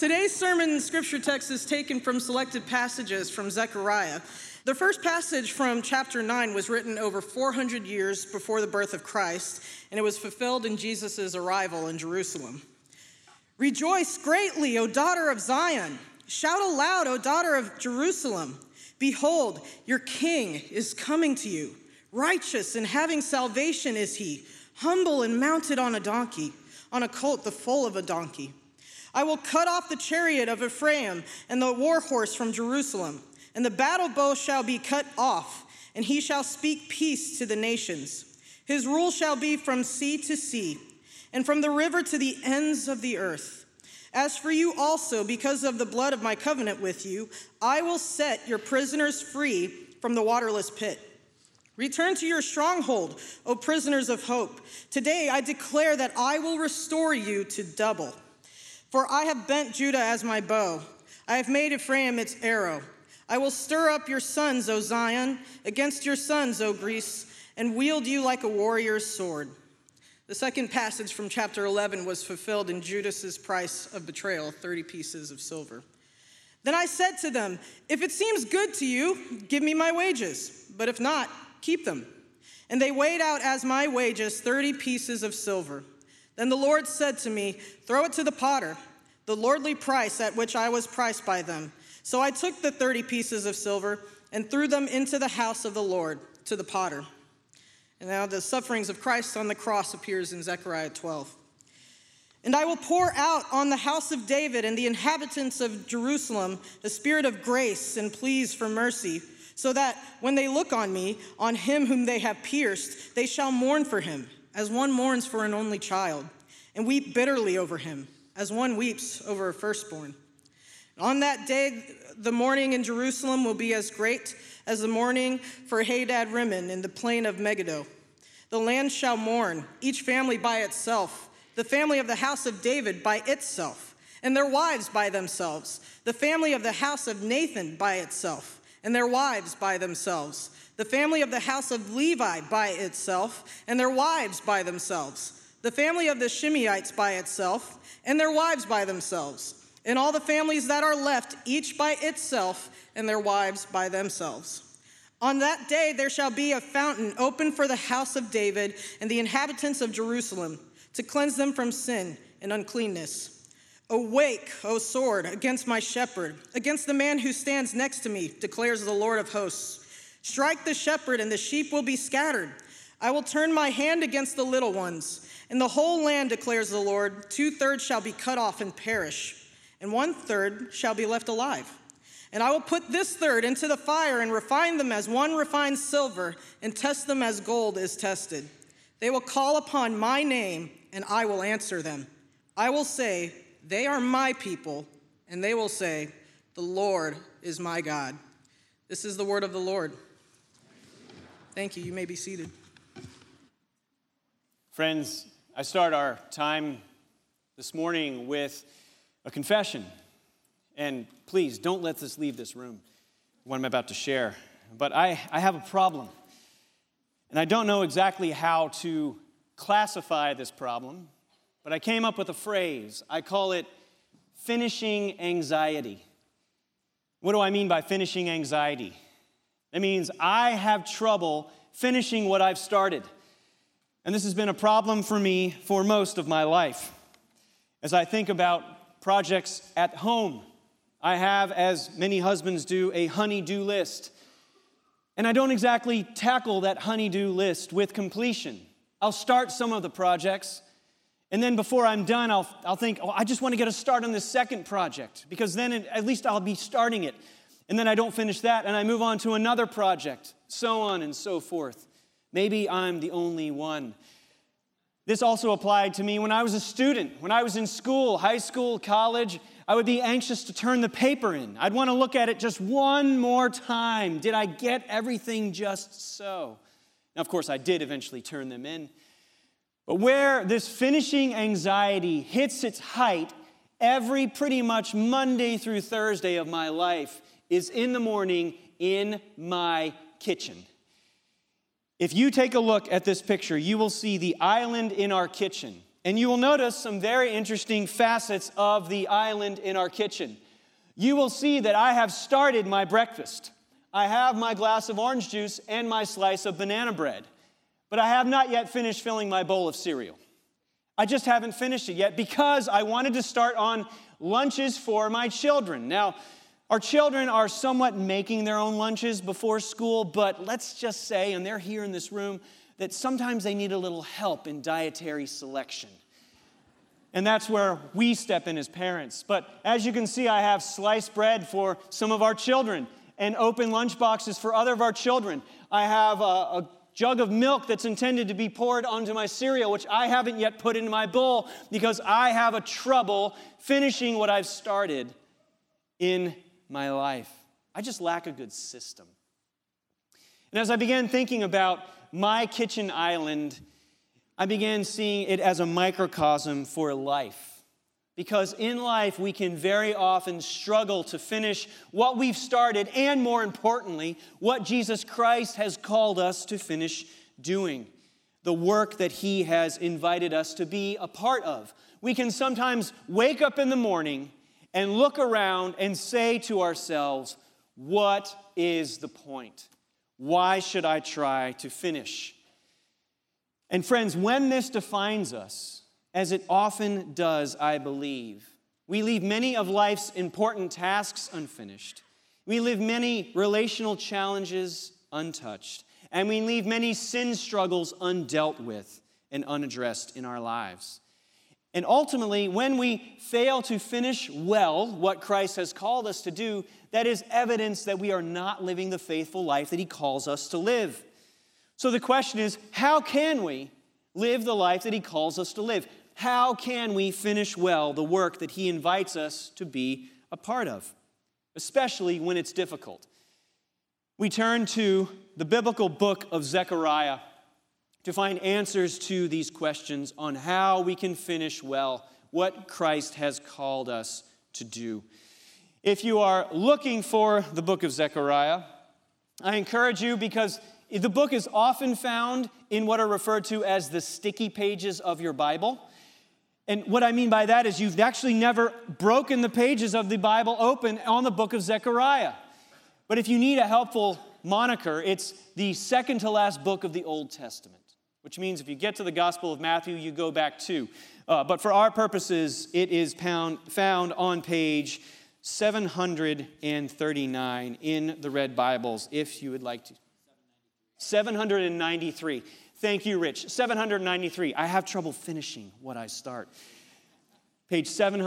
Today's sermon scripture text is taken from selected passages from Zechariah. The first passage from chapter 9 was written over 400 years before the birth of Christ, and it was fulfilled in Jesus' arrival in Jerusalem. Rejoice greatly, O daughter of Zion. Shout aloud, O daughter of Jerusalem. Behold, your king is coming to you. Righteous and having salvation is he, humble and mounted on a donkey, on a colt, the foal of a donkey. I will cut off the chariot of Ephraim and the war horse from Jerusalem, and the battle bow shall be cut off, and he shall speak peace to the nations. His rule shall be from sea to sea, and from the river to the ends of the earth. As for you also, because of the blood of my covenant with you, I will set your prisoners free from the waterless pit. Return to your stronghold, O prisoners of hope. Today I declare that I will restore you to double. For I have bent Judah as my bow. I have made Ephraim its arrow. I will stir up your sons, O Zion, against your sons, O Greece, and wield you like a warrior's sword. The second passage from chapter 11 was fulfilled in Judas's price of betrayal, 30 pieces of silver. Then I said to them, if it seems good to you, give me my wages, but if not, keep them. And they weighed out as my wages 30 pieces of silver. Then the Lord said to me, throw it to the potter, the lordly price at which I was priced by them. So I took the 30 pieces of silver and threw them into the house of the Lord, to the potter. And now the sufferings of Christ on the cross appears in Zechariah 12. And I will pour out on the house of David and the inhabitants of Jerusalem the spirit of grace and pleas for mercy, so that when they look on me, on him whom they have pierced, they shall mourn for him, as one mourns for an only child, and weep bitterly over him, as one weeps over a firstborn. On that day, the mourning in Jerusalem will be as great as the mourning for Hadad Rimmon in the plain of Megiddo. The land shall mourn, each family by itself, the family of the house of David by itself, and their wives by themselves, the family of the house of Nathan by itself, and their wives by themselves, the family of the house of Levi by itself, and their wives by themselves, the family of the Shimeites by itself, and their wives by themselves, and all the families that are left, each by itself, and their wives by themselves. On that day there shall be a fountain open for the house of David and the inhabitants of Jerusalem, to cleanse them from sin and uncleanness. Awake, O sword, against my shepherd, against the man who stands next to me, declares the Lord of hosts. Strike the shepherd, and the sheep will be scattered. I will turn my hand against the little ones. In the whole land, declares the Lord, 2/3 shall be cut off and perish, and 1/3 shall be left alive. And I will put this third into the fire and refine them as one refines silver, and test them as gold is tested. They will call upon my name, and I will answer them. I will say, they are my people, and they will say, the Lord is my God. This is the word of the Lord. Thank you. You may be seated. Friends, I start our time this morning with a confession. And please, don't let this leave this room, what I'm about to share. But I have a problem. And I don't know exactly how to classify this problem, but I came up with a phrase. I call it finishing anxiety. What do I mean by finishing anxiety? That means I have trouble finishing what I've started. And this has been a problem for me for most of my life. As I think about projects at home, I have, as many husbands do, a honey-do list. And I don't exactly tackle that honey-do list with completion. I'll start some of the projects, and then before I'm done, I'll think, I just want to get a start on this second project, because then at least I'll be starting it. And then I don't finish that, and I move on to another project, so on and so forth. Maybe I'm the only one. This also applied to me when I was a student, when I was in school, high school, college. I would be anxious to turn the paper in. I'd want to look at it just one more time. Did I get everything just so? Now, of course, I did eventually turn them in. But where this finishing anxiety hits its height every pretty much Monday through Thursday of my life is in the morning in my kitchen. If you take a look at this picture, you will see the island in our kitchen And you will notice some very interesting facets of the island in our kitchen. You will see that I have started my breakfast. I have my glass of orange juice and my slice of banana bread. But I have not yet finished filling my bowl of cereal. I just haven't finished it yet because I wanted to start on lunches for my children. Now, our children are somewhat making their own lunches before school, but let's just say, and they're here in this room, that sometimes they need a little help in dietary selection. And that's where we step in as parents. But as you can see, I have sliced bread for some of our children and open lunch boxes for other of our children. I have a jug of milk that's intended to be poured onto my cereal, which I haven't yet put in my bowl because I have a trouble finishing what I've started in my life. I just lack a good system. And as I began thinking about my kitchen island, I began seeing it as a microcosm for life. Because in life, we can very often struggle to finish what we've started, and more importantly, what Jesus Christ has called us to finish doing, the work that He has invited us to be a part of. We can sometimes wake up in the morning and look around and say to ourselves, what is the point? Why should I try to finish? And friends, when this defines us, as it often does, I believe, we leave many of life's important tasks unfinished. We leave many relational challenges untouched. And we leave many sin struggles undealt with and unaddressed in our lives. And ultimately, when we fail to finish well what Christ has called us to do, that is evidence that we are not living the faithful life that He calls us to live. So the question is, how can we live the life that He calls us to live? How can we finish well the work that He invites us to be a part of, especially when it's difficult? We turn to the biblical book of Zechariah to find answers to these questions on how we can finish well what Christ has called us to do. If you are looking for the book of Zechariah, I encourage you, because the book is often found in what are referred to as the sticky pages of your Bible. And what I mean by that is you've actually never broken the pages of the Bible open on the book of Zechariah. But if you need a helpful moniker, it's the second to last book of the Old Testament, which means if you get to the Gospel of Matthew, you go back two. But for our purposes, it is found on page 739 in the Red Bibles, if you would like to. 793. Thank you, Rich. 793. I have trouble finishing what I start. Page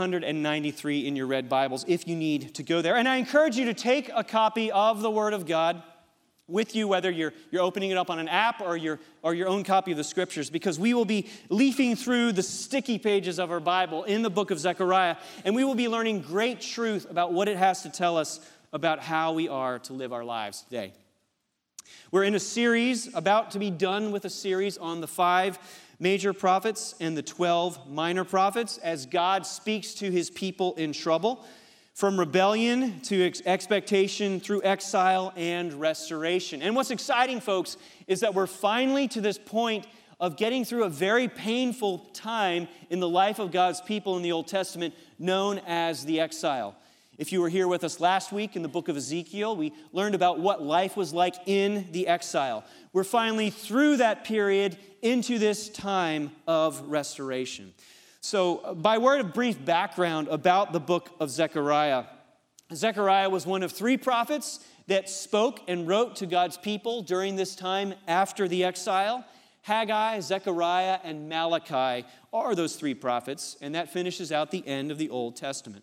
793 in your Red Bibles, if you need to go there. And I encourage you to take a copy of the Word of God with you, whether you're opening it up on an app or your own copy of the Scriptures, because we will be leafing through the sticky pages of our Bible in the book of Zechariah, and we will be learning great truth about what it has to tell us about how we are to live our lives today. We're in a series, about to be done with a series on the 5 major prophets and the 12 minor prophets as God speaks to His people in trouble, from rebellion to expectation through exile and restoration. And what's exciting, folks, is that we're finally to this point of getting through a very painful time in the life of God's people in the Old Testament, known as the exile. If you were here with us last week in the book of Ezekiel, we learned about what life was like in the exile. We're finally through that period into this time of restoration. So, by word of brief background about the book of Zechariah, Zechariah was one of 3 prophets that spoke and wrote to God's people during this time after the exile. Haggai, Zechariah, and Malachi are those 3 prophets, and that finishes out the end of the Old Testament.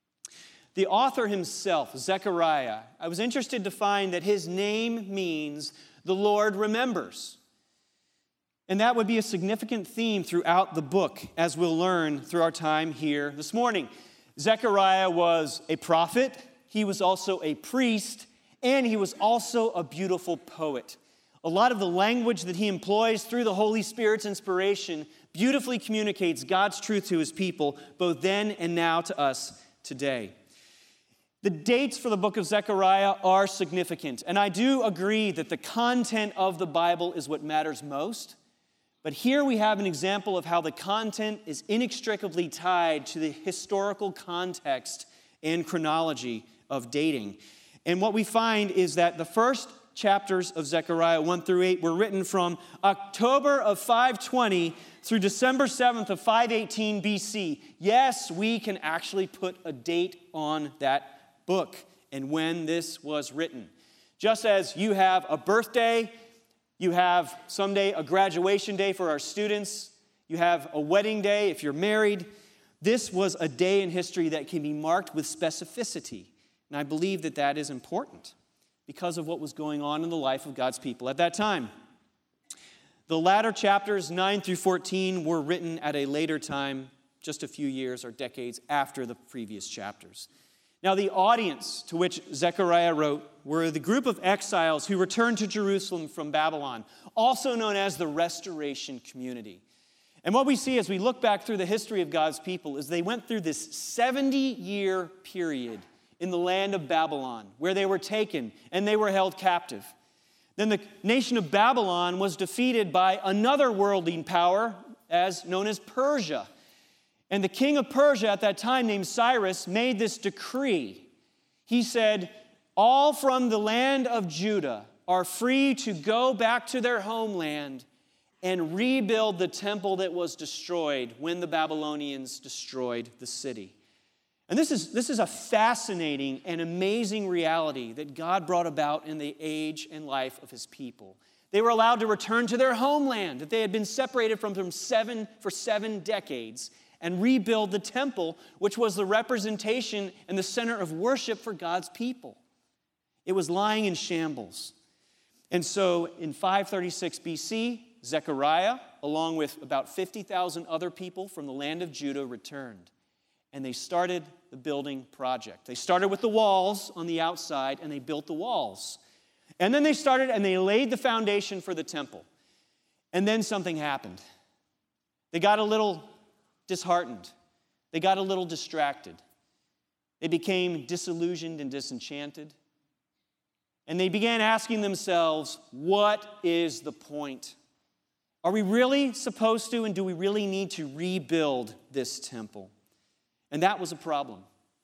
The author himself, Zechariah, I was interested to find that his name means the Lord remembers. And that would be a significant theme throughout the book, as we'll learn through our time here this morning. Zechariah was a prophet, he was also a priest, and he was also a beautiful poet. A lot of the language that he employs through the Holy Spirit's inspiration beautifully communicates God's truth to His people, both then and now to us today. The dates for the book of Zechariah are significant, and I do agree that the content of the Bible is what matters most. But here we have an example of how the content is inextricably tied to the historical context and chronology of dating. And what we find is that the first chapters of Zechariah 1 through 8 were written from October of 520 through December 7th of 518 BC. Yes, we can actually put a date on that book and when this was written. Just as you have a birthday, you have someday a graduation day for our students, you have a wedding day if you're married, this was a day in history that can be marked with specificity. And I believe that that is important because of what was going on in the life of God's people at that time. The latter chapters, 9 through 14, were written at a later time, just a few years or decades after the previous chapters. Now, the audience to which Zechariah wrote were the group of exiles who returned to Jerusalem from Babylon, also known as the Restoration Community. And what we see as we look back through the history of God's people is they went through this 70-year period in the land of Babylon where they were taken and they were held captive. Then the nation of Babylon was defeated by another worldly power known as Persia. And the king of Persia at that time, named Cyrus, made this decree. He said, all from the land of Judah are free to go back to their homeland and rebuild the temple that was destroyed when the Babylonians destroyed the city. And this is a fascinating and amazing reality that God brought about in the age and life of his people. They were allowed to return to their homeland that they had been separated from for 7 decades and rebuild the temple, which was the representation and the center of worship for God's people. It was lying in shambles. And so in 536 BC, Zechariah, along with about 50,000 other people from the land of Judah, returned. And they started the building project. They started with the walls on the outside, and they built the walls. And then they started and they laid the foundation for the temple. And then something happened. They got a little disheartened. They got a little distracted. They became disillusioned and disenchanted. And they began asking themselves, what is the point? Are we really supposed to, and do we really need to rebuild this temple? And that was a problem.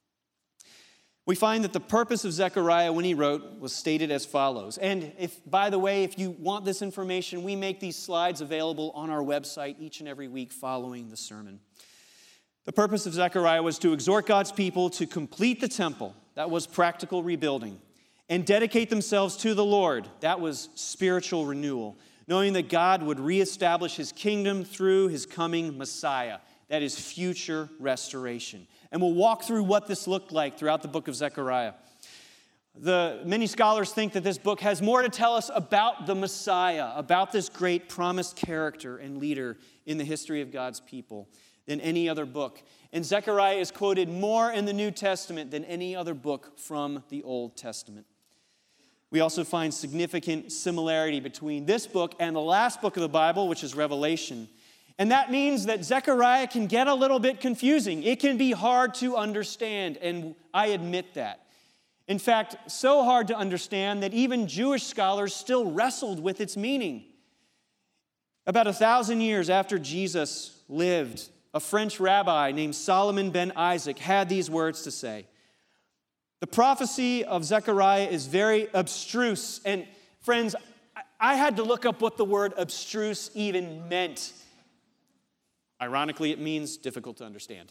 We find that the purpose of Zechariah when he wrote was stated as follows. And by the way, if you want this information, we make these slides available on our website each and every week following the sermon. The purpose of Zechariah was to exhort God's people to complete the temple, that was practical rebuilding, and dedicate themselves to the Lord, that was spiritual renewal, knowing that God would reestablish his kingdom through his coming Messiah, that is future restoration. And we'll walk through what this looked like throughout the book of Zechariah. Many scholars think that this book has more to tell us about the Messiah, about this great promised character and leader in the history of God's people than any other book. And Zechariah is quoted more in the New Testament than any other book from the Old Testament. We also find significant similarity between this book and the last book of the Bible, which is Revelation. And that means that Zechariah can get a little bit confusing. It can be hard to understand, and I admit that. In fact, so hard to understand that even Jewish scholars still wrestled with its meaning. About 1,000 years after Jesus lived, a French rabbi named Solomon ben Isaac had these words to say. The prophecy of Zechariah is very abstruse. And friends, I had to look up what the word abstruse even meant. Ironically, it means difficult to understand.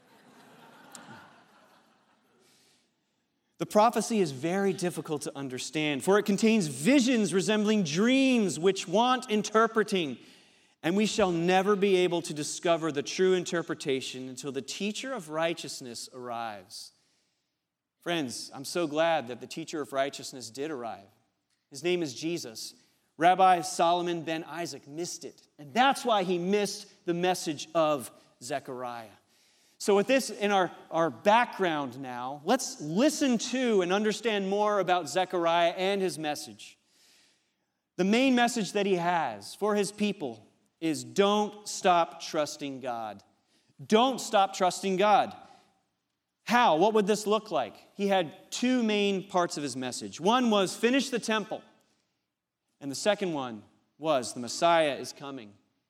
The prophecy is very difficult to understand, for it contains visions resembling dreams which want interpreting. And we shall never be able to discover the true interpretation until the teacher of righteousness arrives. Friends, I'm so glad that the teacher of righteousness did arrive. His name is Jesus. Rabbi Solomon ben Isaac missed it. And that's why he missed the message of Zechariah. So with this in our background now, let's listen to and understand more about Zechariah and his message. The main message that he has for his people is don't stop trusting God. Don't stop trusting God. How? What would this look like? He had two main parts of his message. One was finish the temple. And the second one was the Messiah is coming.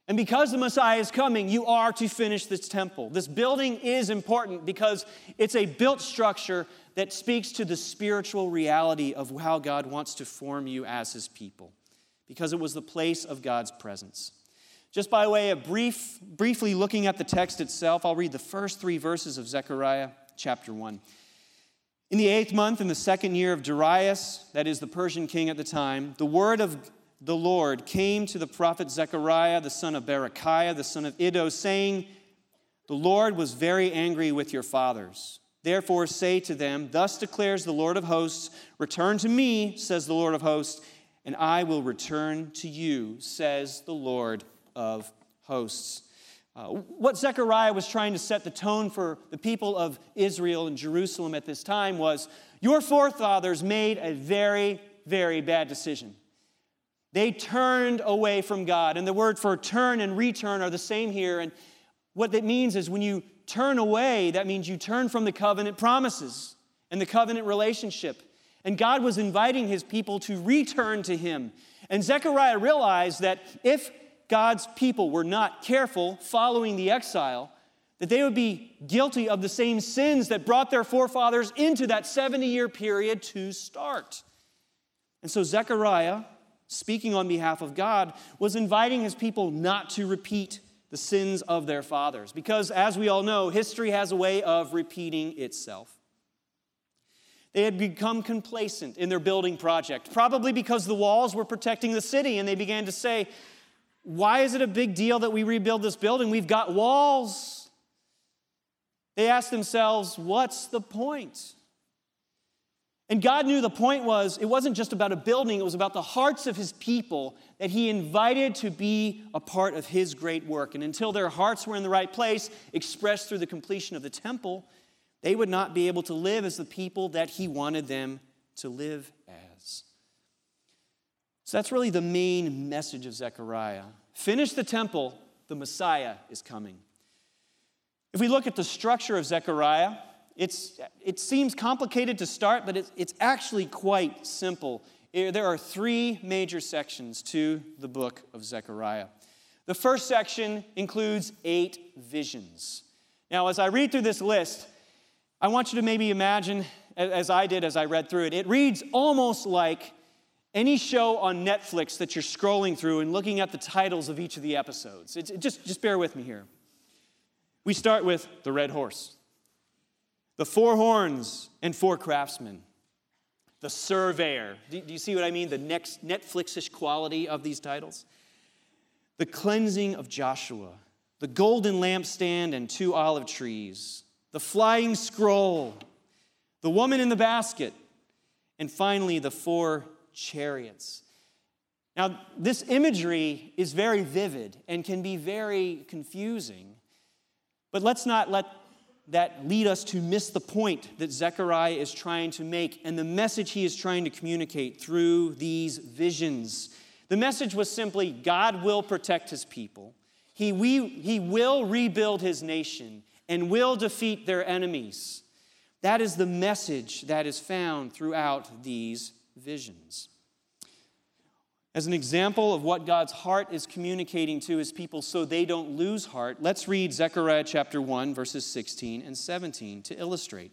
And because the Messiah is coming, you are to finish this temple. This building is important because it's a built structure that speaks to the spiritual reality of how God wants to form you as his people, because it was the place of God's presence. Just by way of briefly looking at the text itself, I'll read the first 3 verses of Zechariah chapter 1. In the 8th month, in the 2nd year of Darius, that is the Persian king at the time, the word of the Lord came to the prophet Zechariah, the son of Berechiah, the son of Iddo, saying, "The Lord was very angry with your fathers. Therefore say to them, thus declares the Lord of hosts, return to me, says the Lord of hosts, and I will return to you, says the Lord of hosts." What Zechariah was trying to set the tone for the people of Israel and Jerusalem at this time was, your forefathers made a very, very bad decision. They turned away from God. And the word for turn and return are the same here. And what that means is when you turn away, that means you turn from the covenant promises and the covenant relationship. And God was inviting his people to return to him. And Zechariah realized that if God's people were not careful following the exile, that they would be guilty of the same sins that brought their forefathers into that 70-year period to start. And so Zechariah, speaking on behalf of God, was inviting his people not to repeat the sins of their fathers. Because, as we all know, history has a way of repeating itself. They had become complacent in their building project, probably because the walls were protecting the city, and they began to say, why is it a big deal that we rebuild this building? We've got walls. They asked themselves, what's the point? And God knew the point was, it wasn't just about a building, it was about the hearts of his people that he invited to be a part of his great work. And until their hearts were in the right place, expressed through the completion of the temple, they would not be able to live as the people that he wanted them to live as. So that's really the main message of Zechariah. Finish the temple, the Messiah is coming. If we look at the structure of Zechariah, it seems complicated to start, but it's actually quite simple. There are 3 major sections to the book of Zechariah. The first section includes 8 visions. Now, as I read through this list, I want you to maybe imagine, as I did as I read through it, it reads almost like any show on Netflix that you're scrolling through and looking at the titles of each of the episodes. Just bear with me here. We start with the red horse. The 4 horns and 4 craftsmen. The surveyor. Do you see what I mean? The next Netflix-ish quality of these titles. The cleansing of Joshua. The golden lampstand and 2 olive trees. The flying scroll. The woman in the basket. And finally, the 4 chariots. Now, this imagery is very vivid and can be very confusing. But let's not let that lead us to miss the point that Zechariah is trying to make and the message he is trying to communicate through these visions. The message was simply, God will protect his people. He will rebuild his nation and will defeat their enemies. That is the message that is found throughout these visions. As an example of what God's heart is communicating to his people so they don't lose heart, let's read Zechariah chapter 1, verses 16 and 17 to illustrate.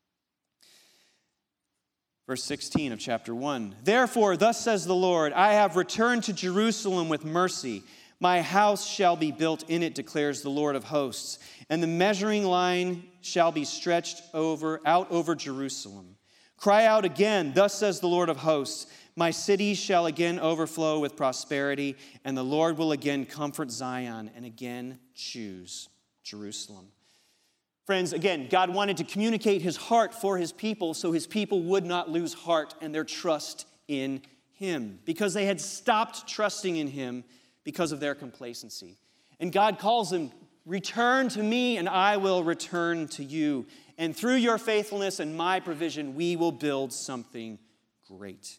Verse 16 of chapter 1. Therefore, thus says the Lord, I have returned to Jerusalem with mercy. My house shall be built in it, declares the Lord of hosts. And the measuring line shall be stretched out over Jerusalem. Cry out again, thus says the Lord of hosts. My city shall again overflow with prosperity, and the Lord will again comfort Zion and again choose Jerusalem. Friends, again, God wanted to communicate his heart for his people so his people would not lose heart and their trust in him, because they had stopped trusting in him because of their complacency. And God calls them, return to me and I will return to you. And through your faithfulness and my provision, we will build something great.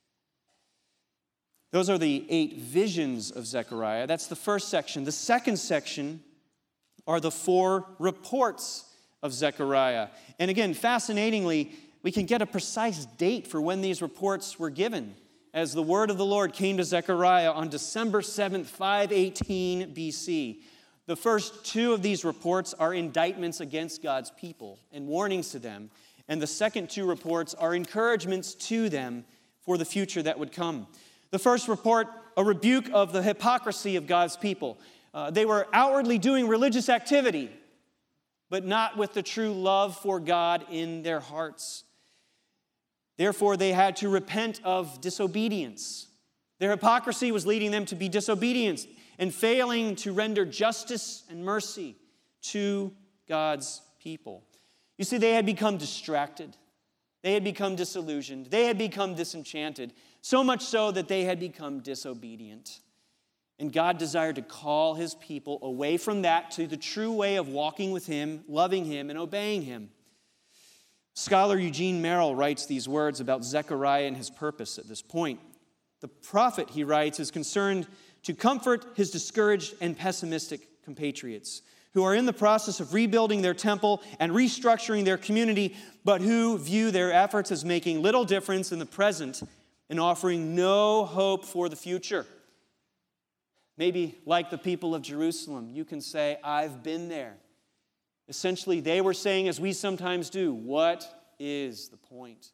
Those are the 8 visions of Zechariah. That's the first section. The second section are the 4 reports of Zechariah. And again, fascinatingly, we can get a precise date for when these reports were given. as the word of the Lord came to Zechariah on December 7th, 518 BC. The first two of these reports are indictments against God's people and warnings to them. And the second two reports are encouragements to them for the future that would come. The first report, a rebuke of the hypocrisy of God's people. They were outwardly doing religious activity, but not with the true love for God in their hearts. Therefore, they had to repent of disobedience. Their hypocrisy was leading them to be disobedient and failing to render justice and mercy to God's people. You see, they had become distracted. They had become disillusioned. They had become disenchanted, so much so that they had become disobedient. And God desired to call his people away from that to the true way of walking with him, loving him, and obeying him. Scholar Eugene Merrill writes these words about Zechariah and his purpose at this point. The prophet, he writes, is concerned to comfort his discouraged and pessimistic compatriots who are in the process of rebuilding their temple and restructuring their community, but who view their efforts as making little difference in the present and offering no hope for the future. Maybe like the people of Jerusalem, you can say, I've been there. Essentially, they were saying, as we sometimes do, what is the point?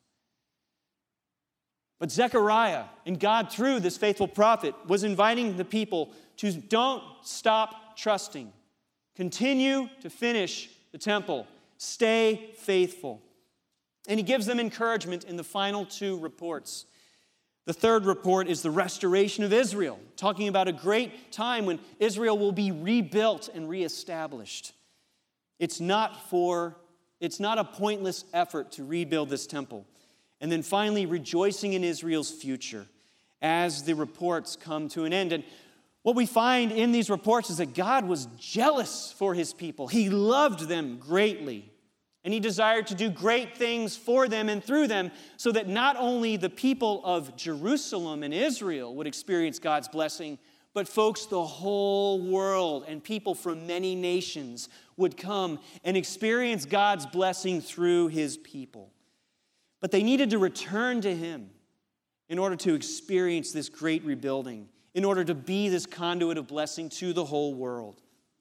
But Zechariah, and God through this faithful prophet, was inviting the people to don't stop trusting. Continue to finish the temple. Stay faithful. And he gives them encouragement in the final two reports. The third report is the restoration of Israel, talking about a great time when Israel will be rebuilt and reestablished. It's not a pointless effort to rebuild this temple. And then finally, rejoicing in Israel's future as the reports come to an end. And what we find in these reports is that God was jealous for his people. He loved them greatly. And he desired to do great things for them and through them so that not only the people of Jerusalem and Israel would experience God's blessing, but folks, the whole world and people from many nations would come and experience God's blessing through his people. But they needed to return to him in order to experience this great rebuilding, in order to be this conduit of blessing to the whole world.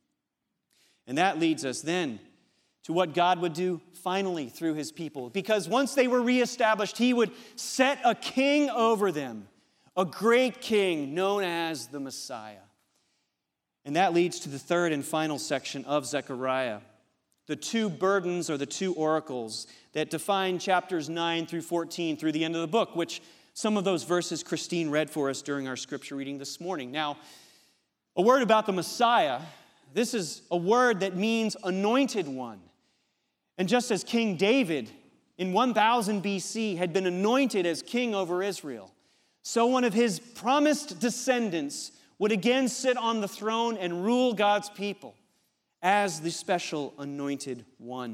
And that leads us then to what God would do finally through his people. Because once they were reestablished, he would set a king over them, a great king known as the Messiah. And that leads to the third and final section of Zechariah, the two burdens or the two oracles that define chapters 9 through 14 through the end of the book, which some of those verses Christine read for us during our scripture reading this morning. Now, a word about the Messiah. This is a word that means anointed one. And just as King David in 1000 BC had been anointed as king over Israel, so one of his promised descendants would again sit on the throne and rule God's people as the special anointed one.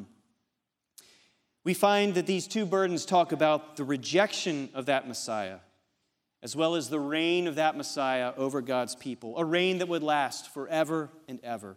We find that these two burdens talk about the rejection of that Messiah, as well as the reign of that Messiah over God's people, a reign that would last forever and ever.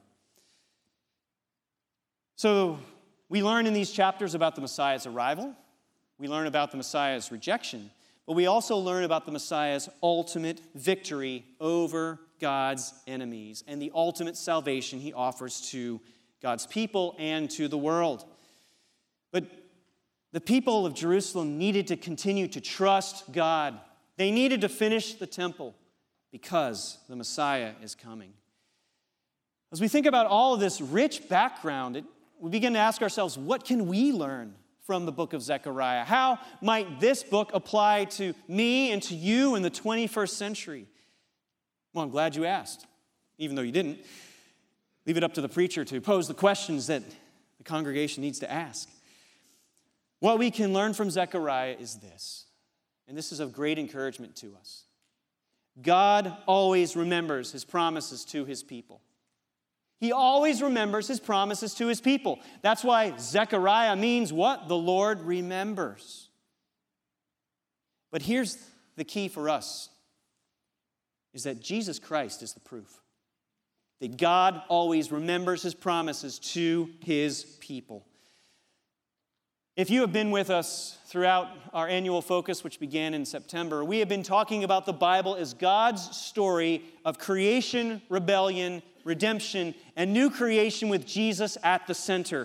So we learn in these chapters about the Messiah's arrival. We learn about the Messiah's rejection. But we also learn about the Messiah's ultimate victory over God's enemies and the ultimate salvation he offers to God's people and to the world. But the people of Jerusalem needed to continue to trust God. They needed to finish the temple because the Messiah is coming. As we think about all of this rich background, we begin to ask ourselves, what can we learn from the book of Zechariah? How might this book apply to me and to you in the 21st century? Well, I'm glad you asked, even though you didn't. Leave it up to the preacher to pose the questions that the congregation needs to ask. What we can learn from Zechariah is this, and this is of great encouragement to us. God always remembers his promises to his people. He always remembers his promises to his people. That's why Zechariah means what? The Lord remembers. But here's the key for us, is that Jesus Christ is the proof that God always remembers his promises to his people. If you have been with us throughout our annual focus, which began in September, we have been talking about the Bible as God's story of creation, rebellion, redemption, and new creation with Jesus at the center.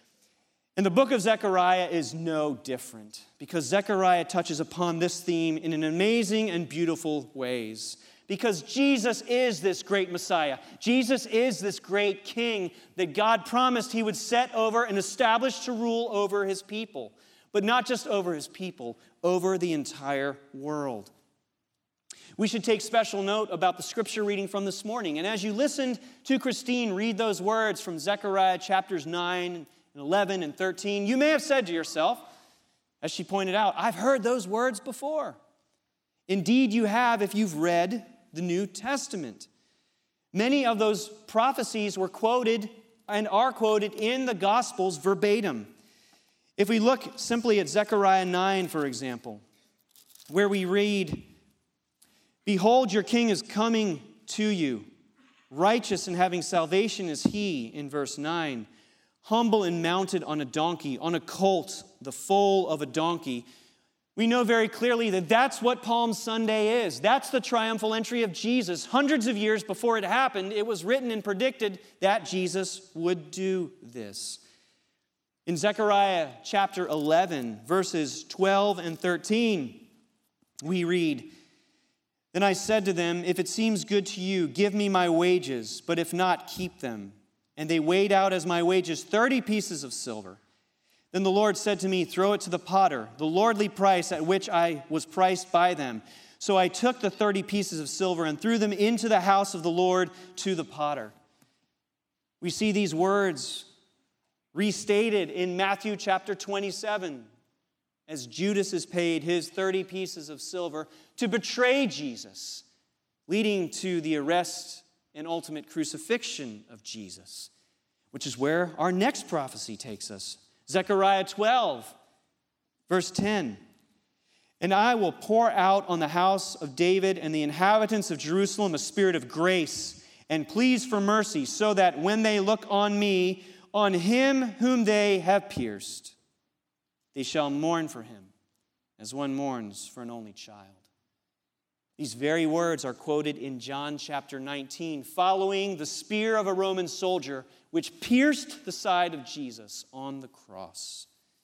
And the book of Zechariah is no different, because Zechariah touches upon this theme in an amazing and beautiful ways. Because Jesus is this great Messiah. Jesus is this great King that God promised He would set over and establish to rule over His people. But not just over His people, over the entire world. We should take special note about the scripture reading from this morning. And as you listened to Christine read those words from Zechariah chapters 9 and 11 and 13, you may have said to yourself, as she pointed out, I've heard those words before. Indeed, you have if you've read the New Testament. Many of those prophecies were quoted and are quoted in the Gospels verbatim. If we look simply at Zechariah 9, for example, where we read, Behold, your king is coming to you. Righteous and having salvation is he, in verse 9. Humble and mounted on a donkey, on a colt, the foal of a donkey. We know very clearly that that's what Palm Sunday is. That's the triumphal entry of Jesus. Hundreds of years before it happened, it was written and predicted that Jesus would do this. In Zechariah chapter 11, verses 12 and 13, we read, Then I said to them, If it seems good to you, give me my wages, but if not, keep them. And they weighed out as my wages 30 pieces of silver. Then the Lord said to me, Throw it to the potter, the lordly price at which I was priced by them. So I took the 30 pieces of silver and threw them into the house of the Lord to the potter. We see these words restated in Matthew chapter 27, as Judas is paid his 30 pieces of silver to betray Jesus, leading to the arrest and ultimate crucifixion of Jesus, which is where our next prophecy takes us. Zechariah 12, verse 10. And I will pour out on the house of David and the inhabitants of Jerusalem a spirit of grace and pleas for mercy, so that when they look on me, on him whom they have pierced, they shall mourn for him as one mourns for an only child. These very words are quoted in John chapter 19, following the spear of a Roman soldier which pierced the side of Jesus on the cross.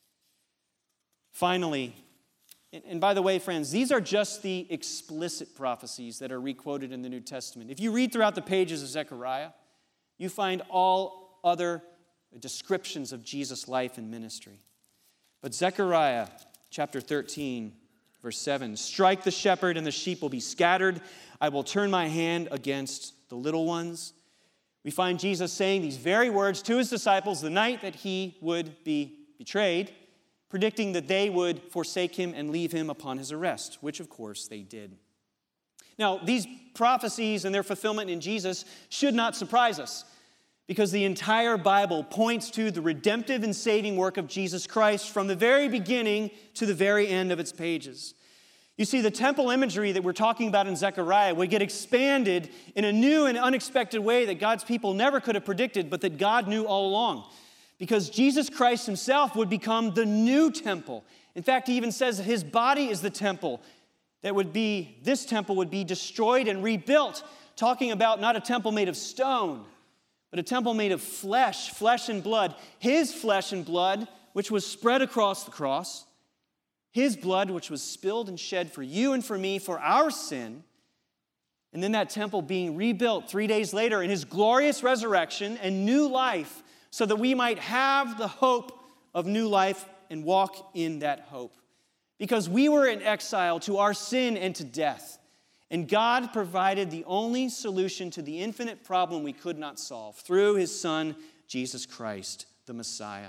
Finally, and by the way, friends, these are just the explicit prophecies that are requoted in the New Testament. If you read throughout the pages of Zechariah, you find all other descriptions of Jesus' life and ministry. But Zechariah chapter 13, verse 7, Strike the shepherd and the sheep will be scattered. I will turn my hand against the little ones. We find Jesus saying these very words to his disciples the night that he would be betrayed, predicting that they would forsake him and leave him upon his arrest, which of course they did. Now, these prophecies and their fulfillment in Jesus should not surprise us, because the entire Bible points to the redemptive and saving work of Jesus Christ from the very beginning to the very end of its pages. You see, the temple imagery that we're talking about in Zechariah would get expanded in a new and unexpected way that God's people never could have predicted, but that God knew all along. Because Jesus Christ himself would become the new temple. In fact, he even says that his body is the temple. This temple would be destroyed and rebuilt, talking about not a temple made of stone, but a temple made of flesh and blood. His flesh and blood, which was spread across the cross, his blood, which was spilled and shed for you and for me for our sin, and then that temple being rebuilt 3 days later in his glorious resurrection and new life, so that we might have the hope of new life and walk in that hope. Because we were in exile to our sin and to death, and God provided the only solution to the infinite problem we could not solve through his Son, Jesus Christ, the Messiah.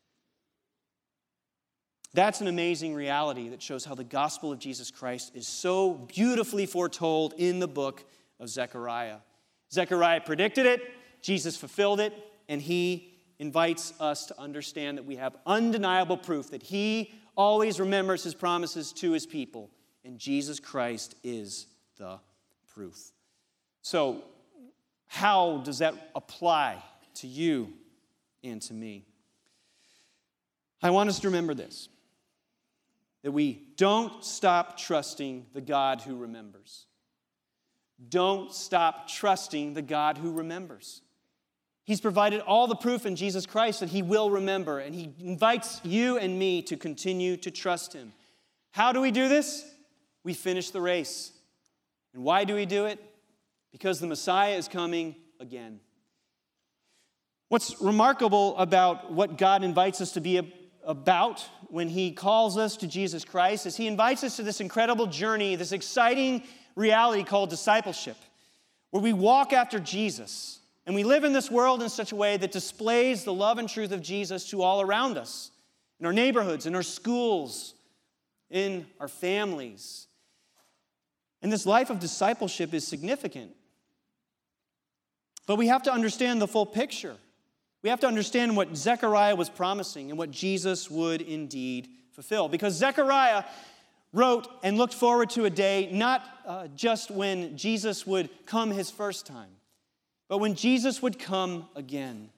That's an amazing reality that shows how the gospel of Jesus Christ is so beautifully foretold in the book of Zechariah. Zechariah predicted it, Jesus fulfilled it, and he invites us to understand that we have undeniable proof that he always remembers his promises to his people, and Jesus Christ is the proof. So, how does that apply to you and to me? I want us to remember this, that we don't stop trusting the God who remembers. Don't stop trusting the God who remembers. He's provided all the proof in Jesus Christ that he will remember, and he invites you and me to continue to trust him. How do we do this? We finish the race. And why do we do it? Because the Messiah is coming again. What's remarkable about what God invites us to be about when he calls us to Jesus Christ is he invites us to this incredible journey, this exciting reality called discipleship, where we walk after Jesus. And we live in this world in such a way that displays the love and truth of Jesus to all around us, in our neighborhoods, in our schools, in our families. And this life of discipleship is significant. But we have to understand the full picture. We have to understand what Zechariah was promising and what Jesus would indeed fulfill. Because Zechariah wrote and looked forward to a day not just when Jesus would come his first time, but when Jesus would come again.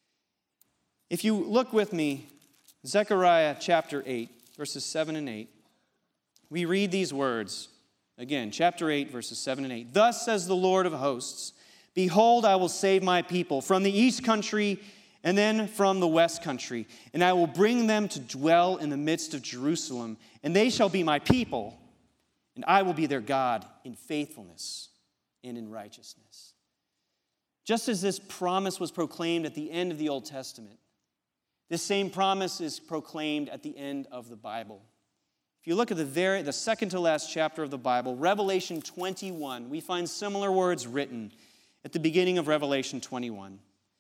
If you look with me, Zechariah chapter 8, verses 7 and 8, we read these words. Again, chapter 8, verses 7 and 8. Thus says the Lord of hosts, behold, I will save my people from the east country and then from the west country, and I will bring them to dwell in the midst of Jerusalem, and they shall be my people, and I will be their God in faithfulness and in righteousness. Just as this promise was proclaimed at the end of the Old Testament, this same promise is proclaimed at the end of the Bible. If you look at the second to last chapter of the Bible, Revelation 21, we find similar words written at the beginning of Revelation 21.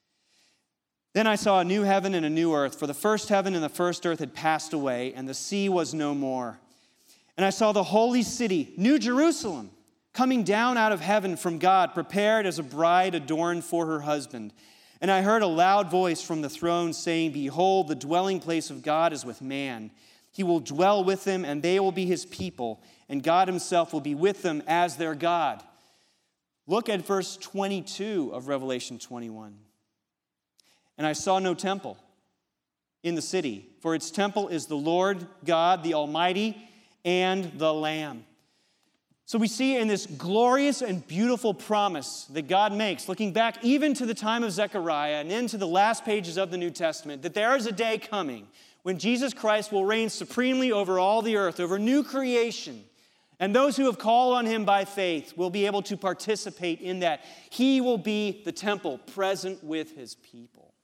Then I saw a new heaven and a new earth, for the first heaven and the first earth had passed away, and the sea was no more. And I saw the holy city, New Jerusalem, coming down out of heaven from God, prepared as a bride adorned for her husband. And I heard a loud voice from the throne saying, behold, the dwelling place of God is with man. He will dwell with them, and they will be his people, and God himself will be with them as their God. Look at verse 22 of Revelation 21. And I saw no temple in the city, for its temple is the Lord God, the Almighty, and the Lamb. So we see in this glorious and beautiful promise that God makes, looking back even to the time of Zechariah and into the last pages of the New Testament, that there is a day coming when Jesus Christ will reign supremely over all the earth, over new creation. And those who have called on him by faith will be able to participate in that. He will be the temple present with his people.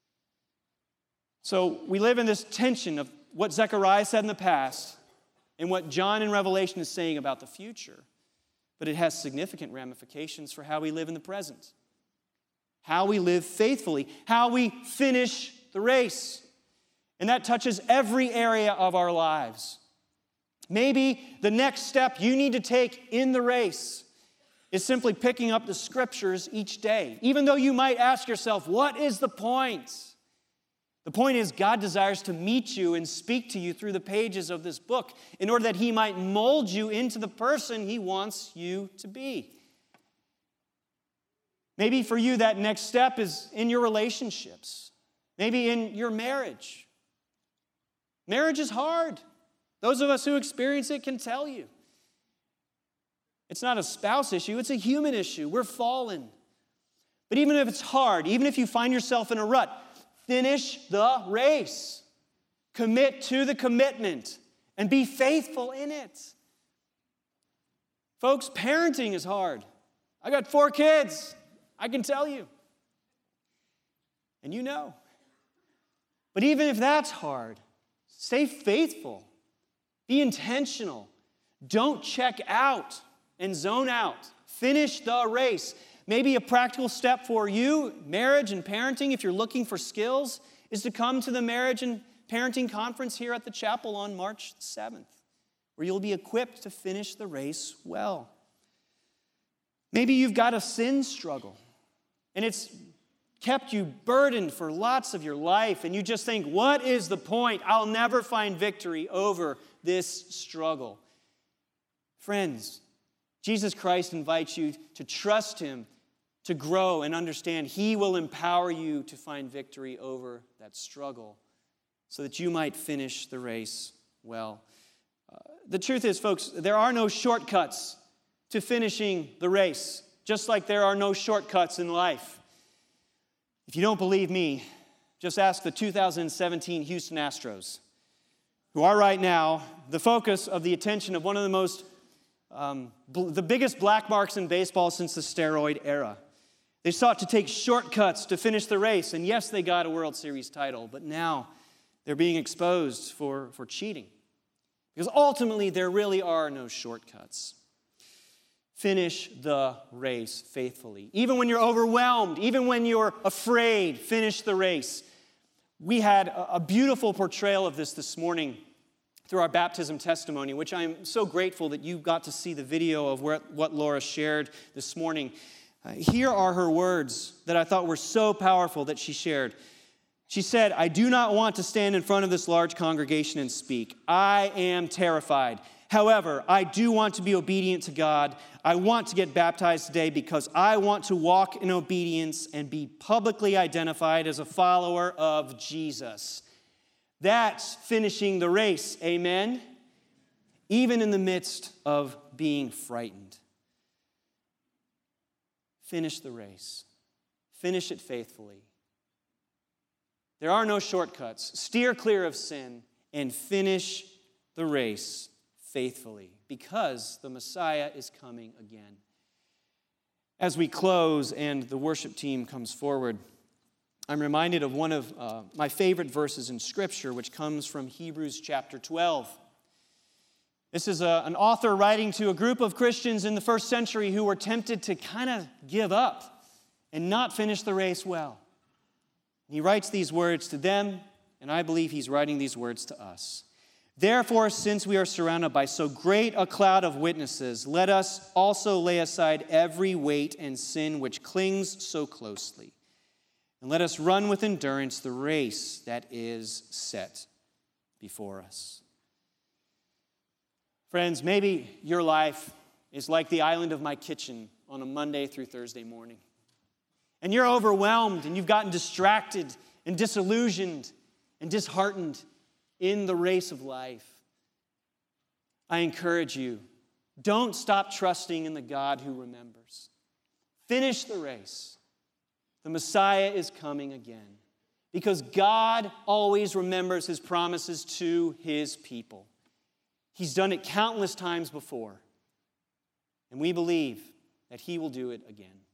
So we live in this tension of what Zechariah said in the past and what John in Revelation is saying about the future. But it has significant ramifications for how we live in the present, how we live faithfully, how we finish the race. And that touches every area of our lives. Maybe the next step you need to take in the race is simply picking up the scriptures each day. Even though you might ask yourself, what is the point? The point is, God desires to meet you and speak to you through the pages of this book in order that he might mold you into the person he wants you to be. Maybe for you, that next step is in your relationships. Maybe in your marriage. Marriage is hard. Those of us who experience it can tell you. It's not a spouse issue, it's a human issue. We're fallen. But even if it's hard, even if you find yourself in a rut, finish the race. Commit to the commitment and be faithful in it. Folks, parenting is hard. I got 4 kids. I can tell you. And you know. But even if that's hard, stay faithful. Be intentional. Don't check out and zone out. Finish the race. Maybe a practical step for you, marriage and parenting, if you're looking for skills, is to come to the Marriage and Parenting Conference here at the chapel on March 7th, where you'll be equipped to finish the race well. Maybe you've got a sin struggle, and it's kept you burdened for lots of your life, and you just think, what is the point? I'll never find victory over this struggle. Friends, Jesus Christ invites you to trust him, to grow and understand he will empower you to find victory over that struggle. so that you might finish the race well. The truth is, folks, there are no shortcuts to finishing the race, just like there are no shortcuts in life. If you don't believe me, just ask the 2017 Houston Astros, who are right now the focus of the attention of one of the biggest black marks in baseball since the steroid era. They sought to take shortcuts to finish the race, and yes, they got a World Series title, but now they're being exposed for cheating. Because ultimately, there really are no shortcuts. Finish the race faithfully. Even when you're overwhelmed, even when you're afraid, finish the race. We had a beautiful portrayal of this morning through our baptism testimony, which I'm so grateful that you got to see the video of what Laura shared this morning. Here are her words that I thought were so powerful that she shared. She said, "I do not want to stand in front of this large congregation and speak. I am terrified. However, I do want to be obedient to God. I want to get baptized today because I want to walk in obedience and be publicly identified as a follower of Jesus." That's finishing the race, amen? Even in the midst of being frightened. Finish the race. Finish it faithfully. There are no shortcuts. Steer clear of sin and finish the race faithfully, because the Messiah is coming again. As we close and the worship team comes forward, I'm reminded of one of my favorite verses in Scripture, which comes from Hebrews chapter 12. This is an author writing to a group of Christians in the first century who were tempted to kind of give up and not finish the race well. He writes these words to them, and I believe he's writing these words to us. "Therefore, since we are surrounded by so great a cloud of witnesses, let us also lay aside every weight and sin which clings so closely. And let us run with endurance the race that is set before us." Friends, maybe your life is like the island of my kitchen on a Monday through Thursday morning. And you're overwhelmed and you've gotten distracted and disillusioned and disheartened in the race of life. I encourage you, don't stop trusting in the God who remembers. Finish the race. The Messiah is coming again, because God always remembers his promises to his people. He's done it countless times before, and we believe that he will do it again.